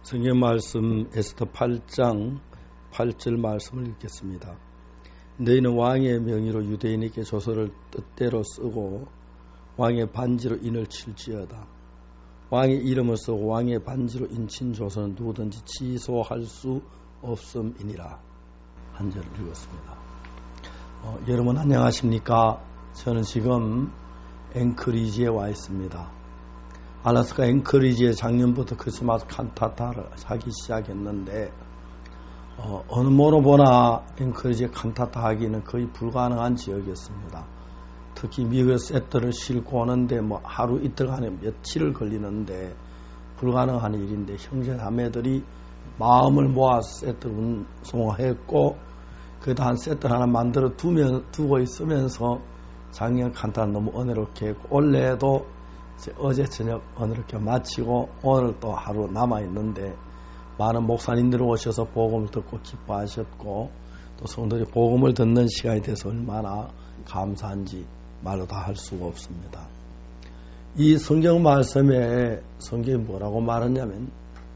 성경 말씀 에스더 8장 8절 말씀을 읽겠습니다. 너희는 왕의 명의로 유대인에게 조서를 뜻대로 쓰고 왕의 반지로 인을 칠지어다. 왕의 이름을 쓰고 왕의 반지로 인친 조서는 누구든지 취소할 수 없음이니라. 한 절을 읽었습니다. 여러분 안녕하십니까? 저는 지금 앵커리지에 와 있습니다. 알래스카 앵커리지에 작년부터 크리스마스 칸타타를 하기 시작했는데 어느 모로 보나 앵커리지에 칸타타 하기는 거의 불가능한 지역이었습니다. 특히 미국에서 세트를 싣고 오는데 하루 이틀 안에 며칠을 걸리는데 불가능한 일인데 형제자매들이 마음을 모아서 세트를 운송했고 그다 한 세트를 하나 만들어 두고 있으면서 작년 칸타는 너무 은혜롭게 했고 올해도 어제 저녁 은혜롭게 마치고 오늘 또 하루 남아있는데 많은 목사님들이 오셔서 복음을 듣고 기뻐하셨고 또 성도들이 복음을 듣는 시간이 돼서 얼마나 감사한지 말로 다 할 수가 없습니다. 이 성경 말씀에 성경이 뭐라고 말하냐면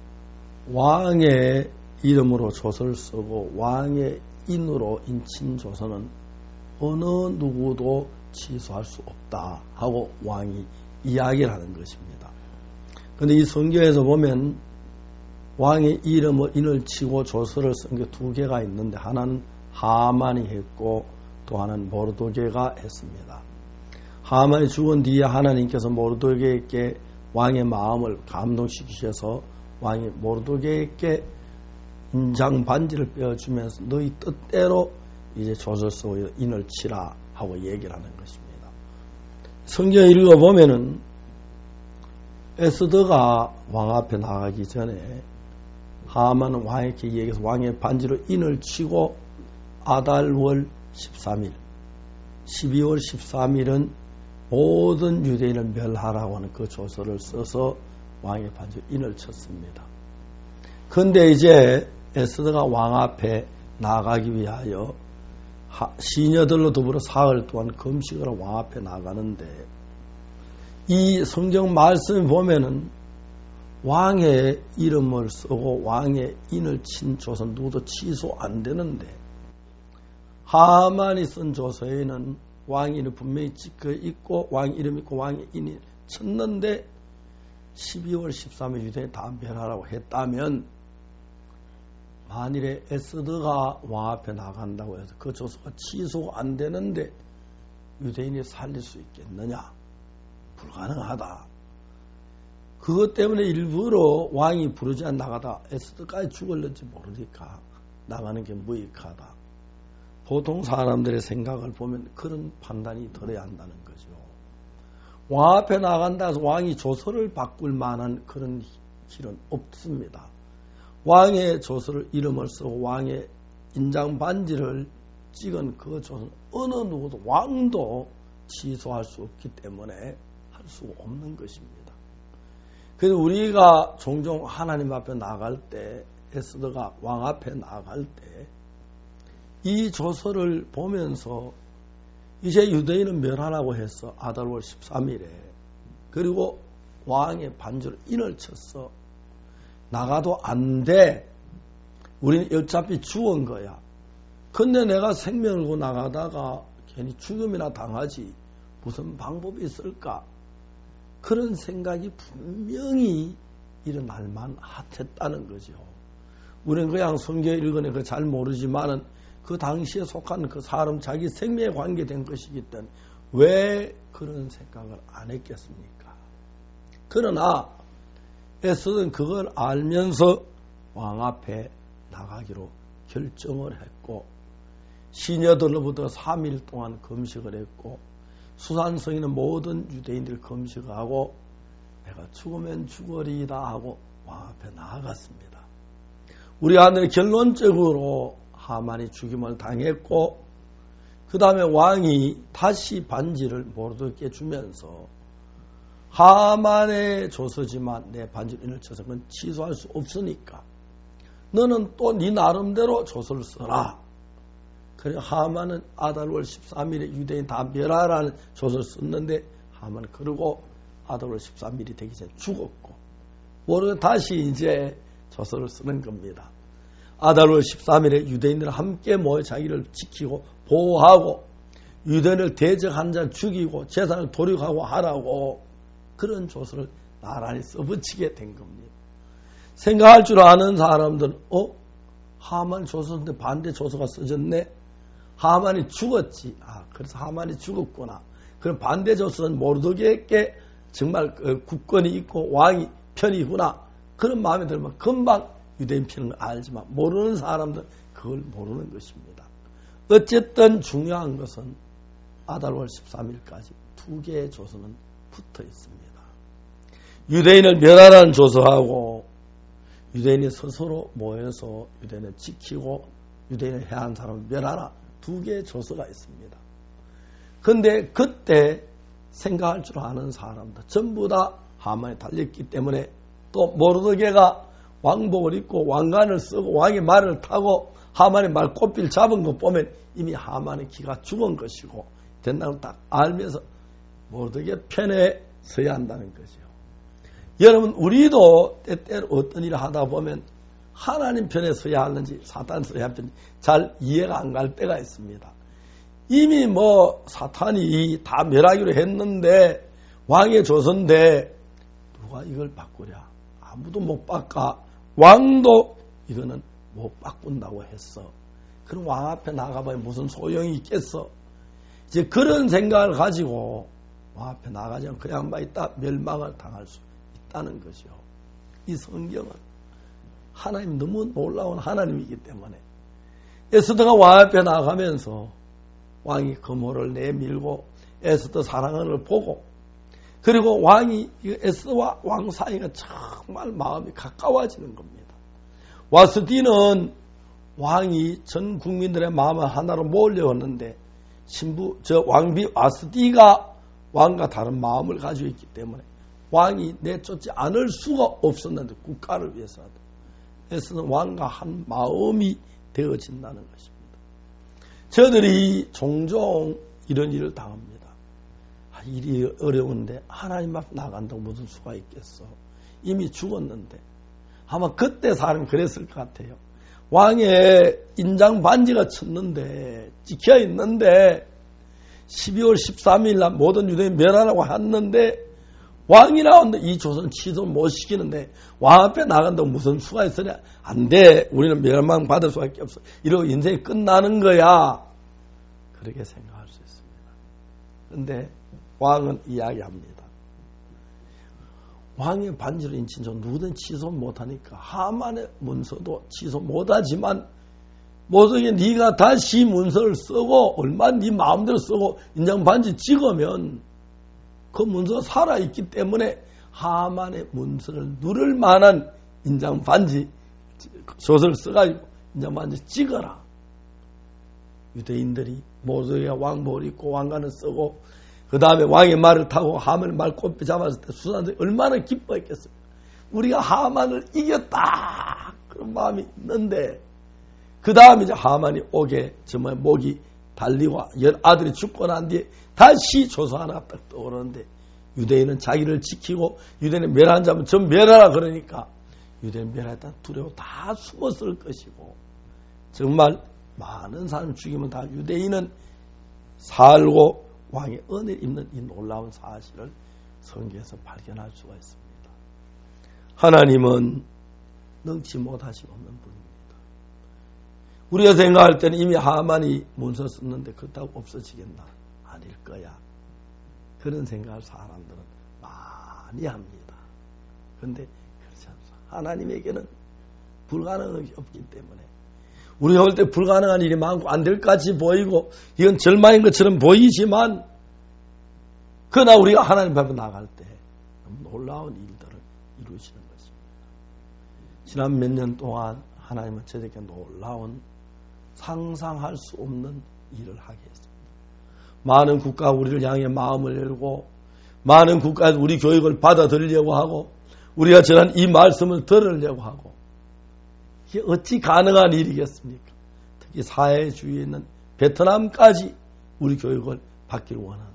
왕의 이름으로 조서를 쓰고 왕의 인으로 인친 조서는 어느 누구도 취소할 수 없다 하고 왕이 이야기를 하는 것입니다. 그런데 이 성경에서 보면 왕의 이름을 인을 치고 조서를 쓴 게 두 개가 있는데 하나는 하만이 했고 또 하나는 모르드게가 했습니다. 하만이 죽은 뒤에 하나님께서 모르드게에게 왕의 마음을 감동시키셔서 왕이 모르드게에게 인장 반지를 빼어주면서 너희 뜻대로 이제 조서를 쓰고 인을 치라 하고 얘기를 하는 것입니다. 성경 읽어보면은 에스더가 왕 앞에 나가기 전에 하만은 왕에게 얘기해서 왕의 반지로 인을 치고 아달월 13일 12월 13일은 모든 유대인을 멸하라고 하는 그 조서를 써서 왕의 반지로 인을 쳤습니다. 그런데 이제 에스더가 왕 앞에 나가기 위하여 시녀들로 더불어 사흘 동안 금식을 하고 왕 앞에 나가는데 이 성경 말씀을 보면은 왕의 이름을 쓰고 왕의 인을 친 조서는 누구도 취소 안 되는데 하만이 쓴 조서에는 왕 이름 분명히 찍혀 있고 왕 이름 있고 왕의 인이 쳤는데 12월 13일 유대인 다 멸하라고 했다면 만일에 에스더가 왕 앞에 나간다고 해서 그 조서가 취소가 안 되는데 유대인이 살릴 수 있겠느냐? 불가능하다. 그것 때문에 일부러 왕이 부르지 않고 나가다 에스더까지 죽을는지 모르니까 나가는 게 무익하다. 보통 사람들의 생각을 보면 그런 판단이 들어야 한다는 거죠. 왕 앞에 나간다 해서 왕이 조서를 바꿀 만한 그런 길은 없습니다. 왕의 조서를 이름을 쓰고 왕의 인장 반지를 찍은 그 조서는 어느 누구도 왕도 취소할 수 없기 때문에 할 수 없는 것입니다. 그래서 우리가 종종 하나님 앞에 나갈 때 에스더가 왕 앞에 나갈 때 이 조서를 보면서 이제 유대인은 멸하라고 해서 아달월 13일에 그리고 왕의 반지로 인을 쳤어. 나가도 안 돼. 우리는 어차피 죽은 거야. 근데 내가 생명을 걸고 나가다가 괜히 죽음이나 당하지. 무슨 방법이 있을까? 그런 생각이 분명히 일어날 만했다는 거죠. 우리는 그냥 성경 읽으니 잘 모르지만은 그 당시에 속한 그 사람 자기 생명에 관계된 것이기 때문에 왜 그런 생각을 안 했겠습니까? 그러나 에스더는 그걸 알면서 왕 앞에 나가기로 결정을 했고 시녀들로부터 3일 동안 금식을 했고 수산성에는 모든 유대인들이 금식하고 내가 죽으면 죽으리이다 하고 왕 앞에 나아갔습니다. 우리 아들은 결론적으로 하만이 죽임을 당했고 그 다음에 왕이 다시 반지를 모르드게에게 주면서 하만의 조서지만 내 반지를 인을 쳐서 그건 취소할 수 없으니까 너는 또 네 나름대로 조서를 써라. 그래 하만은 아달월 13일에 유대인 다 멸하라는 조서를 썼는데 하만은 그러고 아달월 13일이 되기 전에 죽었고 모르게 다시 이제 조서를 쓰는 겁니다. 아달월 13일에 유대인들은 함께 모여 자기를 지키고 보호하고 유대인을 대적한 자 죽이고 재산을 도륙하고 하라고 그런 조서를 나란히 써붙이게 된 겁니다. 생각할 줄 아는 사람들은 하만 조서인데 반대 조서가 써졌네. 하만이 죽었지. 그래서 하만이 죽었구나. 그럼 반대 조서는 모르드게에게 정말 국권이 있고 왕이 편이구나. 그런 마음이 들면 금방 유대인 편을 알지만 모르는 사람들은 그걸 모르는 것입니다. 어쨌든 중요한 것은 아달월 13일까지 두 개의 조서는 붙어 있습니다. 유대인을 멸하라는 조서하고 유대인이 스스로 모여서 유대인을 지키고 유대인을 해한 사람을 멸하라 두 개의 조서가 있습니다. 그런데 그때 생각할 줄 아는 사람들 전부 다 하만에 달렸기 때문에 또 모르드게가 왕복을 입고 왕관을 쓰고 왕의 말을 타고 하만의 말꽃비를 잡은 것 보면 이미 하만의 기가 죽은 것이고 된다는 걸 딱 알면서 모르드게 편에 서야 한다는 거죠. 여러분 우리도 때때로 어떤 일을 하다 보면 하나님 편에 서야 하는지 사탄 서야 하는지 잘 이해가 안 갈 때가 있습니다. 이미 사탄이 다 멸하기로 했는데 왕의 조서인데 누가 이걸 바꾸랴. 아무도 못 바꿔. 왕도 이거는 못 바꾼다고 했어. 그럼 왕 앞에 나가봐야 무슨 소용이 있겠어. 이제 그런 생각을 가지고 왕 앞에 나가자면 그 양반이 있다 멸망을 당할 수 있다는 거죠. 이 성경은 하나님 너무 놀라운 하나님이기 때문에 에스더가 왕 앞에 나가면서 왕이 검호를 내밀고 에스더 사랑하는 걸 보고 그리고 왕이 에스더와 왕 사이가 정말 마음이 가까워지는 겁니다. 와스디는 왕이 전 국민들의 마음을 하나로 모으려고 했는데 왕비 와스디가 왕과 다른 마음을 가지고 있기 때문에 왕이 내쫓지 않을 수가 없었는데 국가를 위해서라도 에스더는 왕과 한 마음이 되어진다는 것입니다. 저들이 종종 이런 일을 당합니다. 일이 어려운데 하나님 앞에 나간다고 무슨 수가 있겠어. 이미 죽었는데 아마 그때 사람이 그랬을 것 같아요. 왕의 인장 반지가 쳤는데 찍혀 있는데 12월 13일 날 모든 유대인 멸하라고 했는데 왕이 나오는데 이 조선 취소 못 시키는데 왕 앞에 나간다고 무슨 수가 있으냐. 안 돼. 우리는 멸망 받을 수밖에 없어. 이러고 인생이 끝나는 거야. 그렇게 생각할 수 있습니다. 그런데 왕은 이야기합니다. 왕의 반지를 인친 저 누구든 취소 못하니까 하만의 문서도 취소 못하지만 모성에 네가 다시 문서를 쓰고 얼마 네 마음대로 쓰고 인장 반지 찍으면 그 문서가 살아있기 때문에 하만의 문서를 누를 만한 인장 반지 조서를 써가지고 인장 반지 찍어라. 유대인들이 모성이가 왕복을 입고 왕관을 쓰고 그 다음에 왕의 말을 타고 하만의 말꽃비 잡았을 때 수사들이 얼마나 기뻐했겠어요. 우리가 하만을 이겼다 그런 마음이 있는데 그 다음에 이제 하만이 오게 정말 목이 달리고 아들이 죽고 난 뒤에 다시 조서 하나 딱 떠오르는데 유대인은 자기를 지키고 유대인은 멸한 자면 전 멸하라 그러니까 유대인 멸하다 두려워 다 숨었을 것이고 정말 많은 사람 죽이면 다 유대인은 살고 왕의 은혜를 입는 이 놀라운 사실을 성경에서 발견할 수가 있습니다. 하나님은 능치 못하시 없는 분입니다. 우리가 생각할 때는 이미 하만이 문서 썼는데 그렇다고 없어지겠나? 아닐 거야. 그런 생각을 사람들은 많이 합니다. 그런데 그렇지 않습니다. 하나님에게는 불가능한 게 없기 때문에 우리가 볼 때 불가능한 일이 많고 안 될 것 같이 보이고 이건 절망인 것처럼 보이지만 그러나 우리가 하나님 앞에 나갈 때 놀라운 일들을 이루시는 것입니다. 지난 몇 년 동안 하나님은 저에게 놀라운 상상할 수 없는 일을 하게 했습니다. 많은 국가가 우리를 향해 마음을 열고 많은 국가에서 우리 교육을 받아들이려고 하고 우리가 전한 이 말씀을 들으려고 하고 이게 어찌 가능한 일이겠습니까? 특히 사회주의에 있는 베트남까지 우리 교육을 받기를 원하는데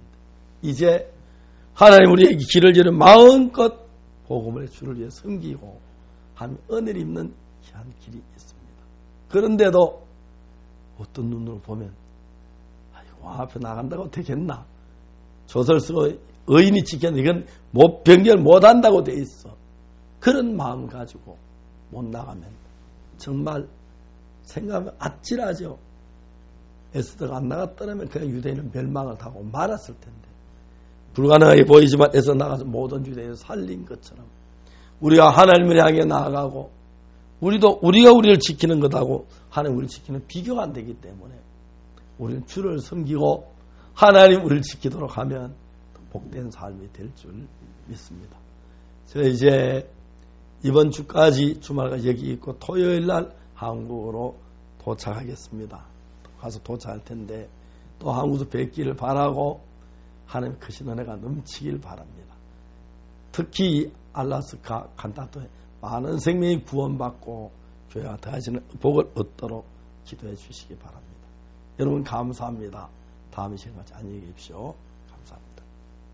이제 하나님 우리에게 길을 열어 마음껏 복음의 주를 위해 섬기고 하나님 은혜를 입는 귀한 길이 있습니다. 그런데도 어떤 눈으로 보면 아이고 왕 앞에 나간다고 되겠나? 조설스로 의인이 지켰는데 이건 변결 못한다고 돼 있어. 그런 마음 가지고 못 나가면 정말 생각하면 아찔하죠. 에스더가 안 나갔더라면 그냥 유대인은 멸망을 하고 말았을 텐데 불가능하게 보이지만 에서 나가서 모든 유대인을 살린 것처럼 우리가 하나님을 향해 나아가고 우리가 우리를 지키는 것하고 하나님 우리를 지키는 비교가 안 되기 때문에 우리는 주를 섬기고 하나님 우리를 지키도록 하면 복된 삶이 될 줄 믿습니다. 제가 이제 이번 주까지 주말까지 여기 있고 토요일 날 한국으로 도착하겠습니다. 가서 도착할 텐데 또 한국에서 뵙기를 바라고 하나님 크신 은혜가 넘치길 바랍니다. 특히 알라스카 칸타토에 많은 생명이 구원받고 교회가 더하시는 복을 얻도록 기도해 주시기 바랍니다. 여러분 감사합니다. 다음 시간까지 안녕히 계십시오.